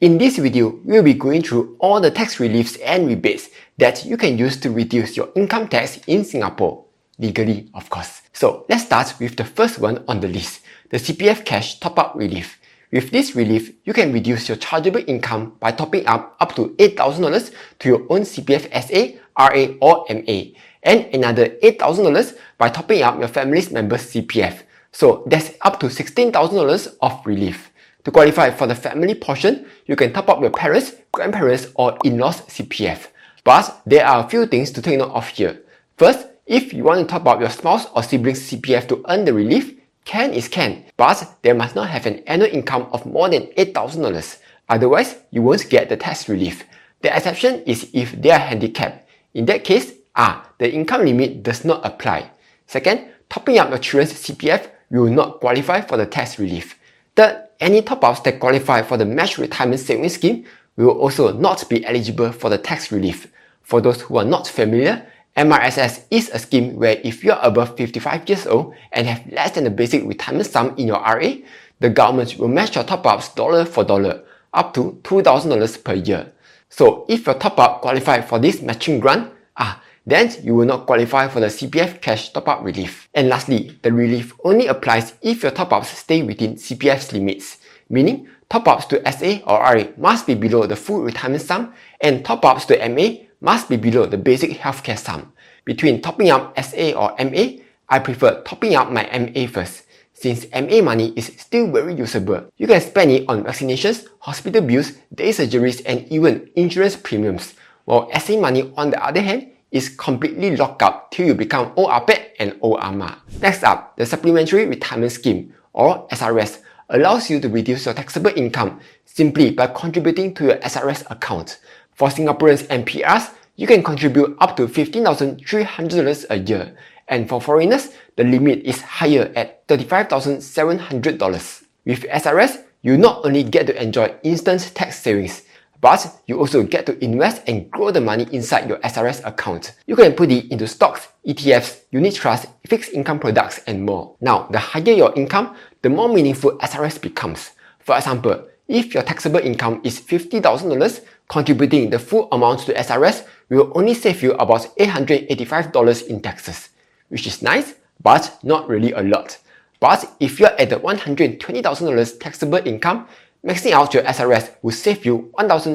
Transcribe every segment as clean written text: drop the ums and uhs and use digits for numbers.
In this video, we will be going through all the tax reliefs and rebates that you can use to reduce your income tax in Singapore. Legally, of course. So let's start with the first one on the list, the CPF Cash Top-Up Relief. With this relief, you can reduce your chargeable income by topping up to $8,000 to your own CPF SA, RA or MA, and another $8,000 by topping up your family's member's CPF. So that's up to $16,000 of relief. To qualify for the family portion, you can top up your parents, grandparents or in-laws CPF. But there are a few things to take note of here. First, if you want to top up your spouse or siblings CPF to earn the relief, can is can, but they must not have an annual income of more than $8,000. Otherwise, you won't get the tax relief. The exception is if they are handicapped. In that case, the income limit does not apply. Second, topping up your children's CPF will not qualify for the tax relief. Third, any top-ups that qualify for the Match Retirement Savings Scheme will also not be eligible for the tax relief. For those who are not familiar, MRSS is a scheme where if you are above 55 years old and have less than the basic retirement sum in your RA, the government will match your top-ups dollar for dollar, up to $2,000 per year. So if your top-up qualifies for this matching grant, then you will not qualify for the CPF Cash Top-Up Relief. And lastly, the relief only applies if your top-ups stay within CPF's limits, meaning top-ups to SA or RA must be below the full retirement sum and top-ups to MA must be below the basic healthcare sum. Between topping up SA or MA, I prefer topping up my MA first. Since MA money is still very usable, you can spend it on vaccinations, hospital bills, day surgeries and even insurance premiums, while SA money on the other hand is completely locked up till you become old APET and old AMA. Next up, the Supplementary Retirement Scheme or SRS allows you to reduce your taxable income simply by contributing to your SRS account. For Singaporeans and PRs, you can contribute up to $15,300 a year, and for foreigners, the limit is higher at $35,700. With SRS, you not only get to enjoy instant tax savings, but you also get to invest and grow the money inside your SRS account. You can put it into stocks, ETFs, unit trusts, fixed income products, and more. Now, the higher your income, the more meaningful SRS becomes. For example, if your taxable income is $50,000, contributing the full amount to SRS will only save you about $885 in taxes, which is nice, but not really a lot. But if you're at the $120,000 taxable income, maxing out your SRS will save you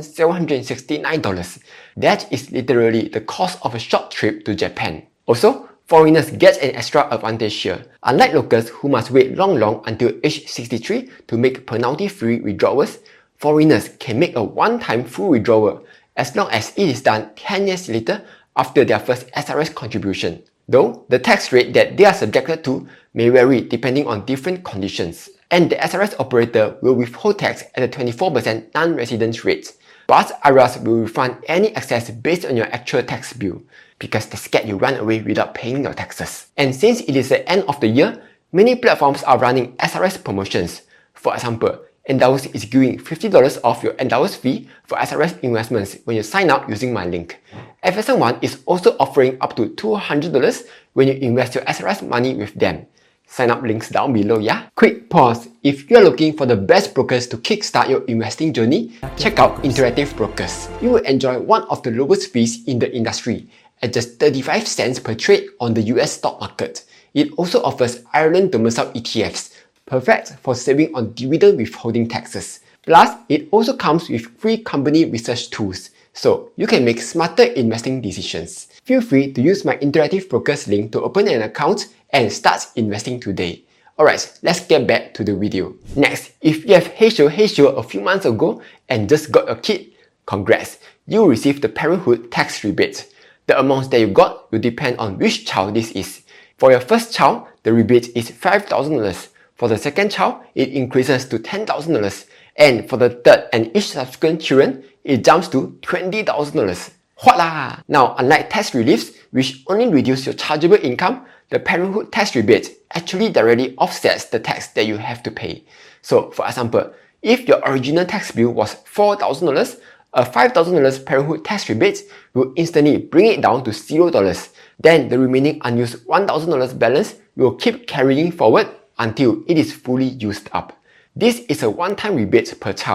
$1,769. That is literally the cost of a short trip to Japan. Also, foreigners get an extra advantage here. Unlike locals who must wait long until age 63 to make penalty-free withdrawals, foreigners can make a one-time full withdrawal as long as it is done 10 years later after their first SRS contribution. Though, the tax rate that they are subjected to may vary depending on different conditions, and the SRS operator will withhold tax at a 24% non-resident rate. But IRAS will refund any excess based on your actual tax bill, because they scared you run away without paying your taxes. And since it is the end of the year, many platforms are running SRS promotions. For example, Endowus is giving $50 off your Endowus fee for SRS investments when you sign up using my link. FSN1 is also offering up to $200 when you invest your SRS money with them. Sign up links down below, yeah? Quick pause. If you are looking for the best brokers to kickstart your investing journey, check out Interactive Brokers. You will enjoy one of the lowest fees in the industry at just 35 cents per trade on the US stock market. It also offers Ireland domicile ETFs, perfect for saving on dividend withholding taxes. Plus, it also comes with free company research tools, so you can make smarter investing decisions. Feel free to use my Interactive Brokers link to open an account and start investing today. Alright, let's get back to the video. Next, if you have Heisho a few months ago and just got a kid, congrats, you will receive the Parenthood Tax Rebate. The amounts that you got will depend on which child this is. For your first child, the rebate is $5,000. For the second child, it increases to $10,000. And for the third and each subsequent children, it jumps to $20,000. Voila! Now, unlike tax reliefs, which only reduce your chargeable income, the Parenthood Tax Rebate actually directly offsets the tax that you have to pay. So, for example, if your original tax bill was $4,000, a $5,000 Parenthood Tax Rebate will instantly bring it down to $0. Then the remaining unused $1,000 balance will keep carrying forward until it is fully used up. This is a one-time rebate per child,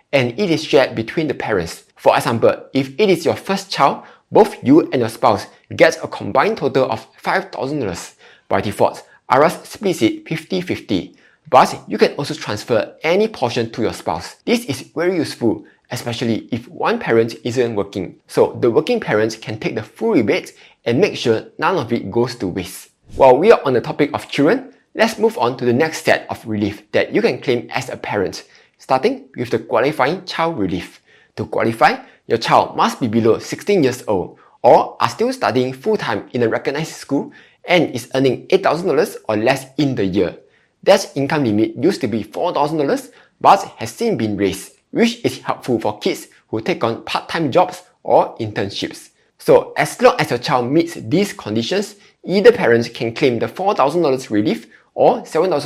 and it is shared between the parents. For example, if it is your first child, both you and your spouse get a combined total of $5,000. By default, IRS splits it 50-50, but you can also transfer any portion to your spouse. This is very useful, especially if one parent isn't working. So the working parents can take the full rebate and make sure none of it goes to waste. While we are on the topic of children, let's move on to the next set of relief that you can claim as a parent, starting with the qualifying child relief. To qualify, your child must be below 16 years old or are still studying full-time in a recognized school and is earning $8,000 or less in the year. That income limit used to be $4,000 but has since been raised, which is helpful for kids who take on part-time jobs or internships. So as long as your child meets these conditions, either parent can claim the $4,000 relief or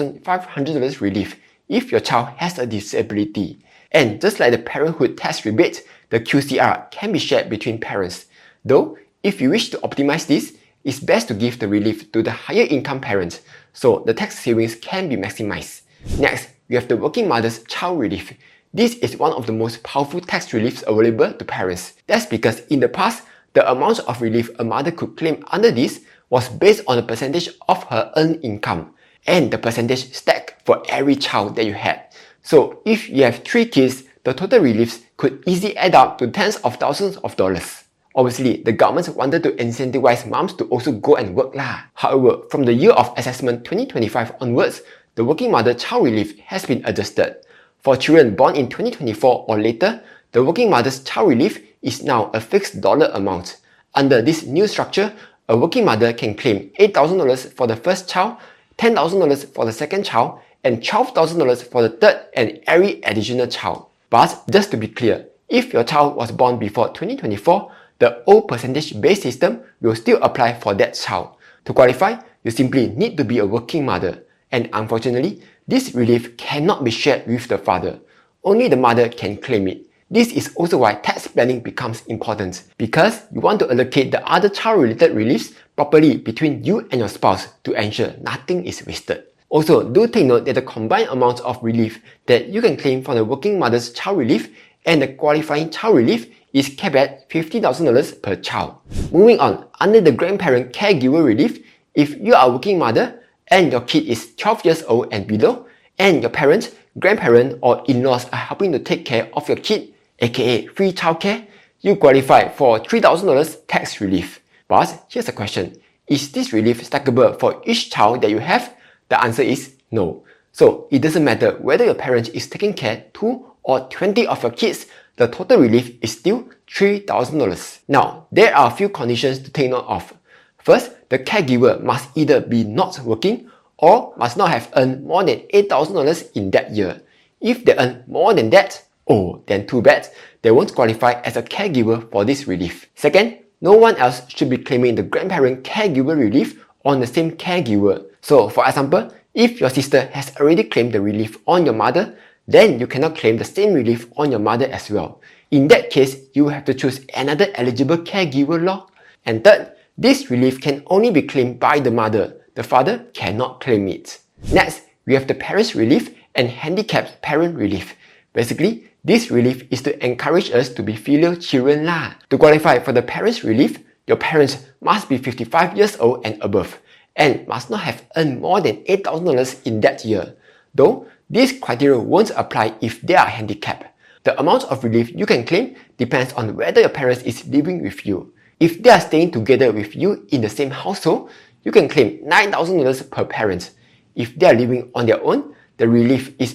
$7,500 relief if your child has a disability. And just like the parenthood tax rebate, the QCR can be shared between parents. Though, if you wish to optimize this, it's best to give the relief to the higher income parents so the tax savings can be maximized. Next, we have the working mother's child relief. This is one of the most powerful tax reliefs available to parents. That's because in the past, the amount of relief a mother could claim under this was based on the percentage of her earned income, and the percentage stacked for every child that you had. So if you have 3 kids, the total reliefs could easily add up to tens of thousands of dollars. Obviously, the government wanted to incentivize moms to also go and work lah. However, from the year of assessment 2025 onwards, the working mother child relief has been adjusted. For children born in 2024 or later, the working mother's child relief is now a fixed dollar amount. Under this new structure, a working mother can claim $8,000 for the first child, $10,000 for the second child, and $12,000 for the third and every additional child. But just to be clear, if your child was born before 2024, the old percentage-based system will still apply for that child. To qualify, you simply need to be a working mother, and unfortunately, this relief cannot be shared with the father. Only the mother can claim it. This is also why tax planning becomes important, because you want to allocate the other child-related reliefs properly between you and your spouse to ensure nothing is wasted. Also, do take note that the combined amount of relief that you can claim from the working mother's child relief and the qualifying child relief is capped at $50,000 per child. Moving on, under the grandparent caregiver relief, if you are a working mother and your kid is 12 years old and below, and your parents, grandparent or in-laws are helping to take care of your kid, aka free childcare, you qualify for $3,000 tax relief. But here's a question, is this relief stackable for each child that you have? The answer is no. So it doesn't matter whether your parent is taking care 2 or 20 of your kids, the total relief is still $3,000. Now, there are a few conditions to take note of. First, the caregiver must either be not working or must not have earned more than $8,000 in that year. If they earn more than that, then too bad, they won't qualify as a caregiver for this relief. Second, no one else should be claiming the grandparent caregiver relief on the same caregiver. So, for example, if your sister has already claimed the relief on your mother, then you cannot claim the same relief on your mother as well. In that case, you will have to choose another eligible caregiver law. And third, this relief can only be claimed by the mother. The father cannot claim it. Next, we have the parents relief and handicapped parent relief. Basically, this relief is to encourage us to be filial children lah. To qualify for the parents relief, your parents must be 55 years old and above, and must not have earned more than $8,000 in that year. Though, this criteria won't apply if they are handicapped. The amount of relief you can claim depends on whether your parents is living with you. If they are staying together with you in the same household, you can claim $9,000 per parent. If they are living on their own, the relief is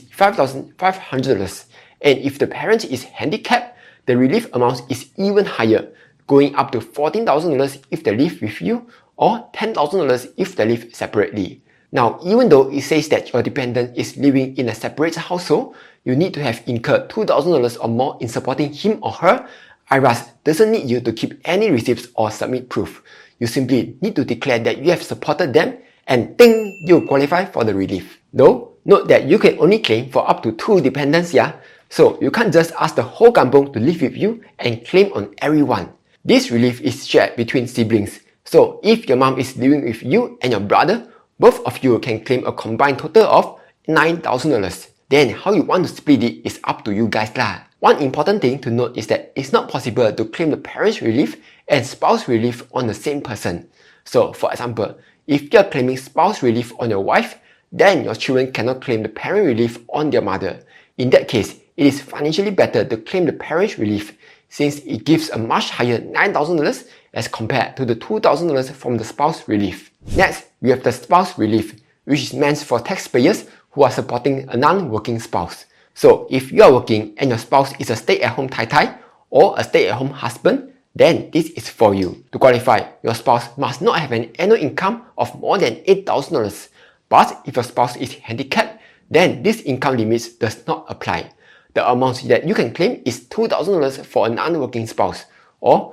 $5,500. And if the parent is handicapped, the relief amount is even higher, going up to $14,000 if they live with you, or $10,000 if they live separately. Now, even though it says that your dependent is living in a separate household, you need to have incurred $2,000 or more in supporting him or her, IRAS doesn't need you to keep any receipts or submit proof. You simply need to declare that you have supported them and ding, you qualify for the relief. Though, note that you can only claim for up to 2 dependents, yeah? So you can't just ask the whole kampung to live with you and claim on everyone. This relief is shared between siblings. So if your mom is living with you and your brother, both of you can claim a combined total of $9,000. Then how you want to split it is up to you guys lah. One important thing to note is that it's not possible to claim the parents' relief and spouse relief on the same person. So, for example, if you're claiming spouse relief on your wife, then your children cannot claim the parent relief on their mother. In that case, it is financially better to claim the parents' relief since it gives a much higher $9,000 as compared to the $2,000 from the spouse relief. Next, we have the spouse relief, which is meant for taxpayers who are supporting a non-working spouse. So, if you are working and your spouse is a stay-at-home tai-tai or a stay-at-home husband, then this is for you. To qualify, your spouse must not have an annual income of more than $8,000. But if your spouse is handicapped, then this income limit does not apply. The amount that you can claim is $2,000 for a non-working spouse, or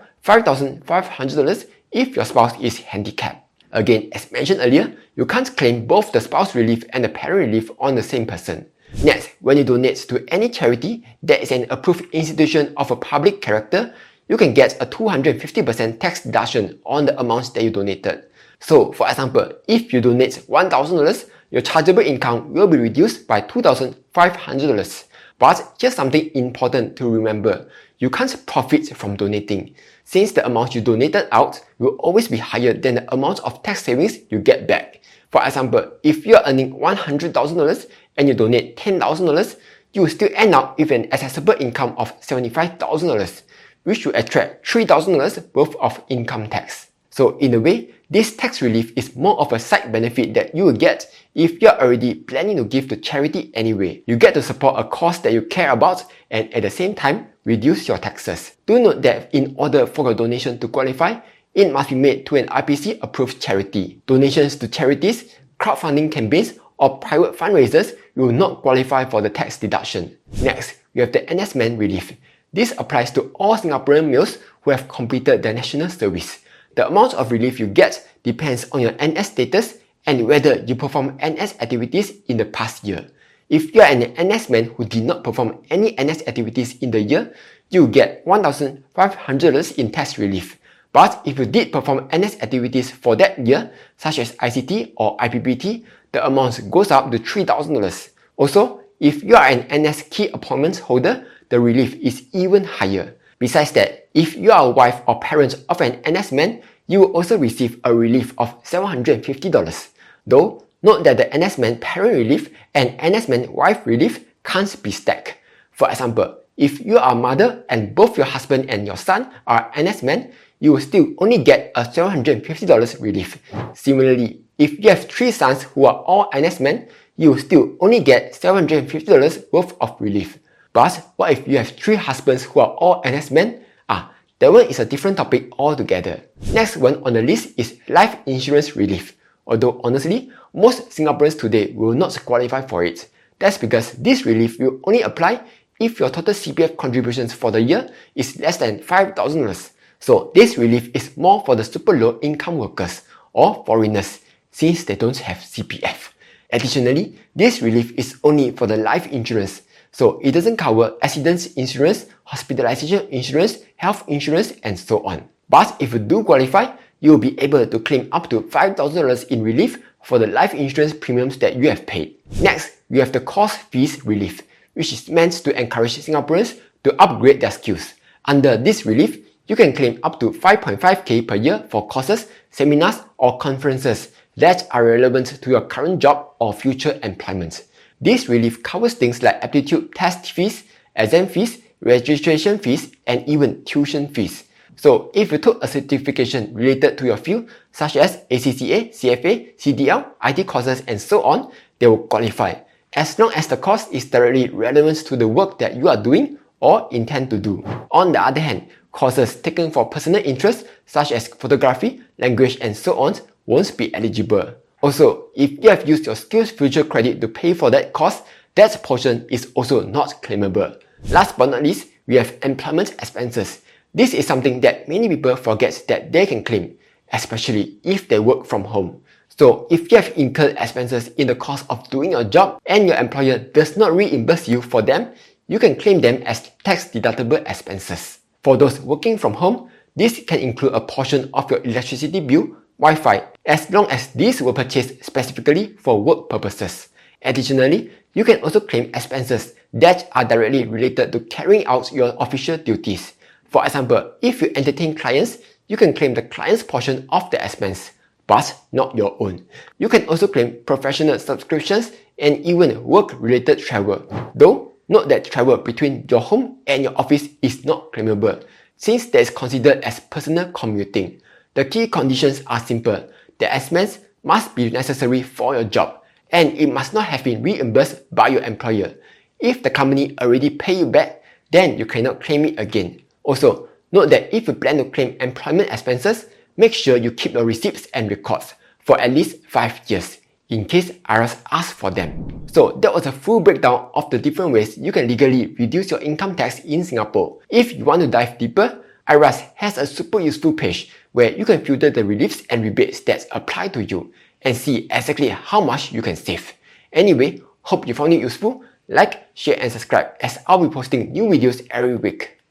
$5,500 if your spouse is handicapped. Again, as mentioned earlier, you can't claim both the spouse relief and the parent relief on the same person. Next, when you donate to any charity that is an approved institution of a public character, you can get a 250% tax deduction on the amounts that you donated. So, for example, if you donate $1,000, your chargeable income will be reduced by $2,500. But here's something important to remember. You can't profit from donating, since the amount you donated out will always be higher than the amount of tax savings you get back. For example, if you're earning $100,000 and you donate $10,000, you will still end up with an accessible income of $75,000, which will attract $3,000 worth of income tax. So in a way, this tax relief is more of a side benefit that you will get if you're already planning to give to charity anyway. You get to support a cause that you care about and at the same time, reduce your taxes. Do note that in order for your donation to qualify, it must be made to an IPC approved charity. Donations to charities, crowdfunding campaigns, or private fundraisers will not qualify for the tax deduction. Next, we have the NS Men relief. This applies to all Singaporean males who have completed their national service. The amount of relief you get depends on your NS status and whether you perform NS activities in the past year. If you are an NS man who did not perform any NS activities in the year, you get $1,500 in tax relief. But if you did perform NS activities for that year, such as ICT or IPPT, the amount goes up to $3,000. Also, if you are an NS key appointment holder, the relief is even higher. Besides that, if you are a wife or parent of an NS man, you will also receive a relief of $750. Though, note that the NS man parent relief and NS man wife relief can't be stacked. For example, if you are a mother and both your husband and your son are NS men, you will still only get a $750 relief. Similarly, if you have 3 sons who are all NS men, you will still only get $750 worth of relief. But what if you have 3 husbands who are all NS men? That one is a different topic altogether. Next one on the list is life insurance relief. Although honestly, most Singaporeans today will not qualify for it. That's because this relief will only apply if your total CPF contributions for the year is less than $5,000. So this relief is more for the super low income workers or foreigners since they don't have CPF. Additionally, this relief is only for the life insurance. So it doesn't cover accident insurance, hospitalization insurance, health insurance, and so on. But if you do qualify, you will be able to claim up to $5,000 in relief for the life insurance premiums that you have paid. Next, we have the course fees relief, which is meant to encourage Singaporeans to upgrade their skills. Under this relief, you can claim up to 5.5k per year for courses, seminars, or conferences that are relevant to your current job or future employment. This relief covers things like aptitude test fees, exam fees, registration fees, and even tuition fees. So if you took a certification related to your field, such as ACCA, CFA, CDL, IT courses, and so on, they will qualify, as long as the course is directly relevant to the work that you are doing or intend to do. On the other hand, courses taken for personal interests, such as photography, language, and so on, won't be eligible. Also, if you have used your SkillsFuture credit to pay for that course, that portion is also not claimable. Last but not least, we have employment expenses. This is something that many people forget that they can claim, especially if they work from home. So, if you have incurred expenses in the course of doing your job and your employer does not reimburse you for them, you can claim them as tax-deductible expenses. For those working from home, this can include a portion of your electricity bill, Wi-Fi, as long as these were purchased specifically for work purposes. Additionally, you can also claim expenses that are directly related to carrying out your official duties. For example, if you entertain clients, you can claim the client's portion of the expense, but not your own. You can also claim professional subscriptions and even work-related travel. Though, note that travel between your home and your office is not claimable, since that is considered as personal commuting. The key conditions are simple. The expense must be necessary for your job, and it must not have been reimbursed by your employer. If the company already paid you back, then you cannot claim it again. Also, note that if you plan to claim employment expenses, make sure you keep your receipts and records for at least 5 years, in case IRAS asks for them. So that was a full breakdown of the different ways you can legally reduce your income tax in Singapore. If you want to dive deeper, IRAS has a super useful page where you can filter the reliefs and rebates that apply to you and see exactly how much you can save. Anyway, hope you found it useful. Like, share and subscribe as I'll be posting new videos every week.